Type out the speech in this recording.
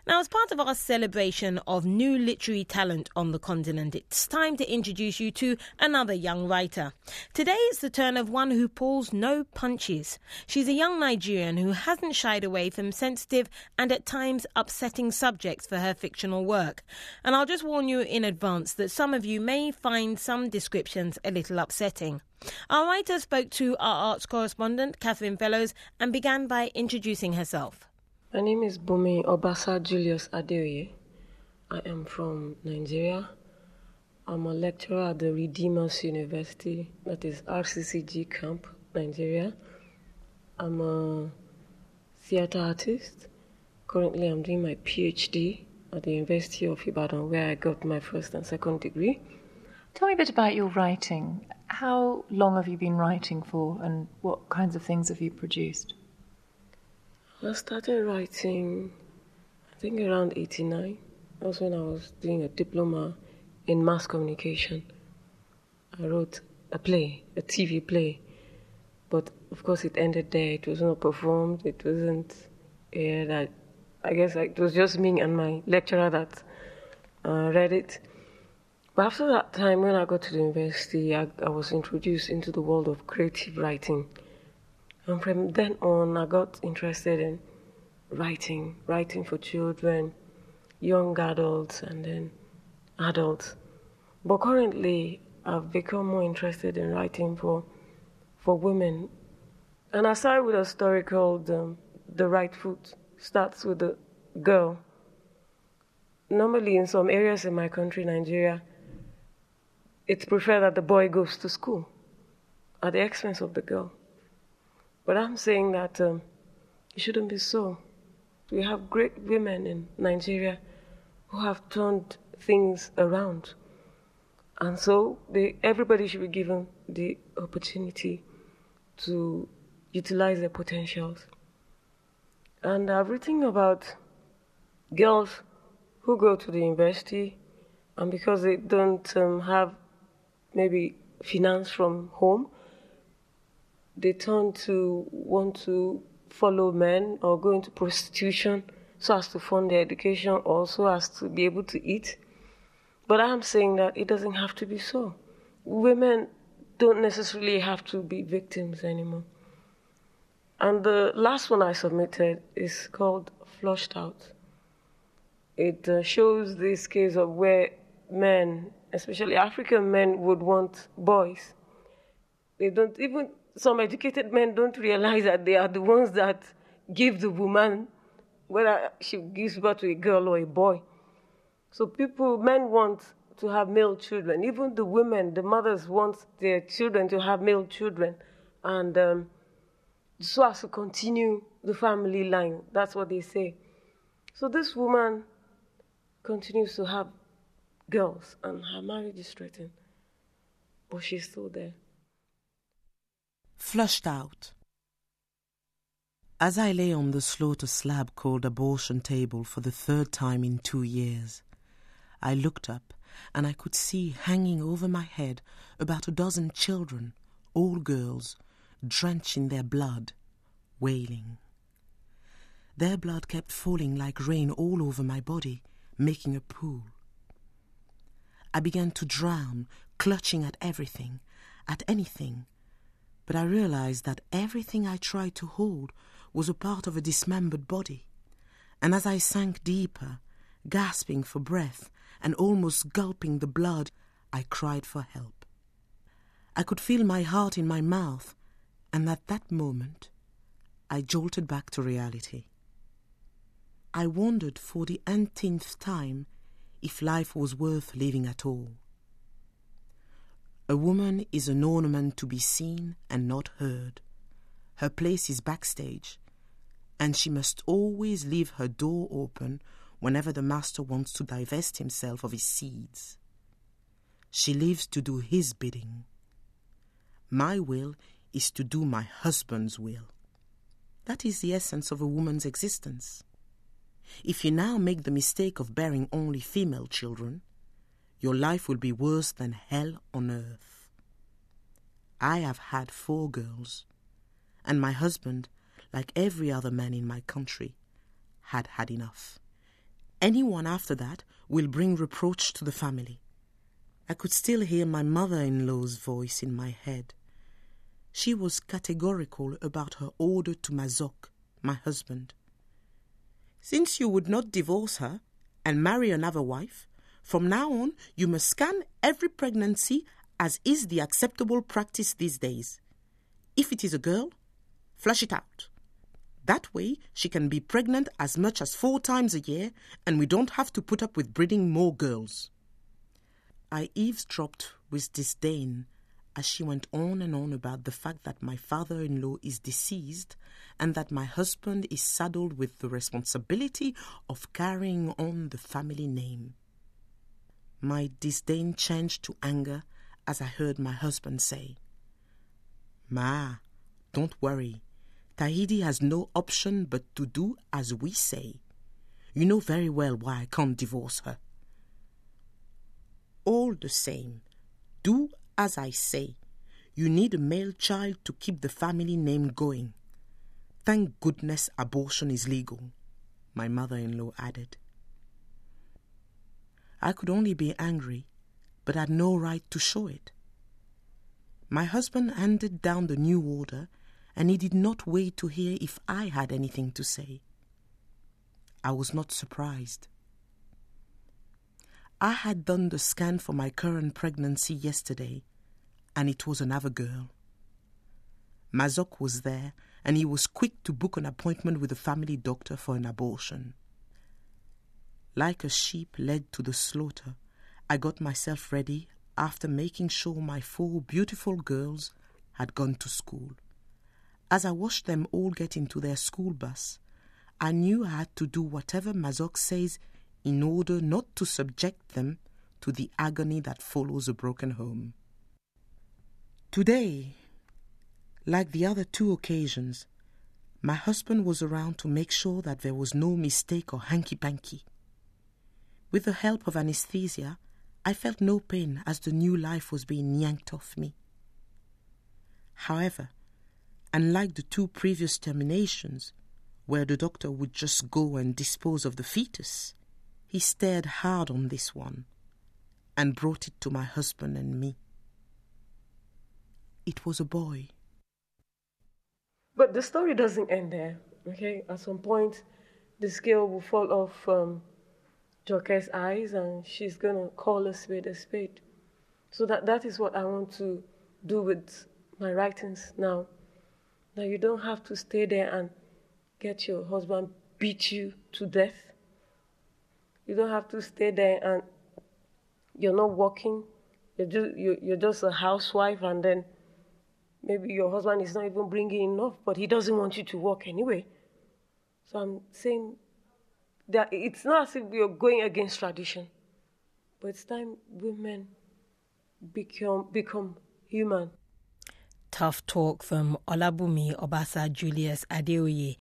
Now, as part of our celebration of new literary talent on the continent, it's time to introduce you to another young writer. Today it's the turn of one who pulls no punches. She's a young Nigerian who hasn't shied away from sensitive and at times upsetting subjects for her fictional work. And I'll just warn you in advance that some of you may find some descriptions a little upsetting. Our writer spoke to our arts correspondent, Catherine Fellows, and began by introducing herself. My name is Bumi Obasa Julius Adeoye. I am from Nigeria. I'm a lecturer at the Redeemers University, that is RCCG Camp, Nigeria. I'm a theatre artist. Currently, I'm doing my PhD at the University of Ibadan, where I got my first and second degree. Tell me a bit about your writing. How long have you been writing for, and what kinds of things have you produced? I started writing, I think around 89. That was when I was doing a diploma in mass communication. I wrote a play, a TV play, but of course it ended there. It was not performed. It wasn't aired. I guess it was just me and my lecturer that read it. But after that time, when I got to the university, I was introduced into the world of creative writing. And from then on, I got interested in writing for children, young adults, and then adults. But currently, I've become more interested in writing for women. And I started with a story called The Right Foot. Starts with a girl. Normally, in some areas in my country, Nigeria, it's preferred that the boy goes to school at the expense of the girl. But I'm saying that it shouldn't be so. We have great women in Nigeria who have turned things around. And so everybody should be given the opportunity to utilize their potentials. And I've written about girls who go to the university, and because they don't have maybe finance from home, they turn to want to follow men or go into prostitution so as to fund their education or so as to be able to eat. But I'm saying that it doesn't have to be so. Women don't necessarily have to be victims anymore. And the last one I submitted is called Flushed Out. It shows this case of where men, especially African men, would want boys. They don't even... Some educated men don't realize that they are the ones that give the woman, whether she gives birth to a girl or a boy. So men want to have male children. Even the women, the mothers want their children to have male children. And so as to continue the family line. That's what they say. So this woman continues to have girls, and her marriage is threatened. But she's still there. Flushed Out. As I lay on the slaughter slab called abortion table for the third time in 2 years, I looked up and I could see hanging over my head about a dozen children, all girls, drenched in their blood, wailing. Their blood kept falling like rain all over my body, making a pool. I began to drown, clutching at everything, at anything, but I realized that everything I tried to hold was a part of a dismembered body. And as I sank deeper, gasping for breath and almost gulping the blood, I cried for help. I could feel my heart in my mouth, and at that moment, I jolted back to reality. I wondered for the umpteenth time if life was worth living at all. A woman is an ornament to be seen and not heard. Her place is backstage, and she must always leave her door open whenever the master wants to divest himself of his seeds. She lives to do his bidding. My will is to do my husband's will. That is the essence of a woman's existence. If you now make the mistake of bearing only female children, your life will be worse than hell on earth. I have had 4 girls, and my husband, like every other man in my country, had had enough. Anyone after that will bring reproach to the family. I could still hear my mother-in-law's voice in my head. She was categorical about her order to Mazok, my husband. Since you would not divorce her and marry another wife, from now on you must scan every pregnancy as is the acceptable practice these days. If it is a girl, flush it out. That way she can be pregnant as much as 4 times a year and we don't have to put up with breeding more girls. I eavesdropped with disdain as she went on and on about the fact that my father-in-law is deceased and that my husband is saddled with the responsibility of carrying on the family name. My disdain changed to anger as I heard my husband say, "Ma, don't worry. Tahidi has no option but to do as we say. You know very well why I can't divorce her." All the same, do as I say. You need a male child to keep the family name going. Thank goodness abortion is legal, my mother-in-law added. I could only be angry, but had no right to show it. My husband handed down the new order, and he did not wait to hear if I had anything to say. I was not surprised. I had done the scan for my current pregnancy yesterday, and it was another girl. Mazok was there, and he was quick to book an appointment with a family doctor for an abortion. Like a sheep led to the slaughter, I got myself ready after making sure my 4 beautiful girls had gone to school. As I watched them all get into their school bus, I knew I had to do whatever Mazok says in order not to subject them to the agony that follows a broken home. Today, like the other 2 occasions, my husband was around to make sure that there was no mistake or hanky-panky. With the help of anesthesia, I felt no pain as the new life was being yanked off me. However, unlike the 2 previous terminations, where the doctor would just go and dispose of the fetus, he stared hard on this one and brought it to my husband and me. It was a boy. But the story doesn't end there, okay? At some point, the scale will fall off Joke's eyes and she's going to call a spade a spade. So that is what I want to do with my writings now. Now you don't have to stay there and get your husband beat you to death. You don't have to stay there and you're not working. You're just a housewife and then maybe your husband is not even bringing enough, but he doesn't want you to work anyway. So I'm saying that it's not as if you're going against tradition, but it's time women become human. Tough talk from Olabumi Obasa Julius Adeoye.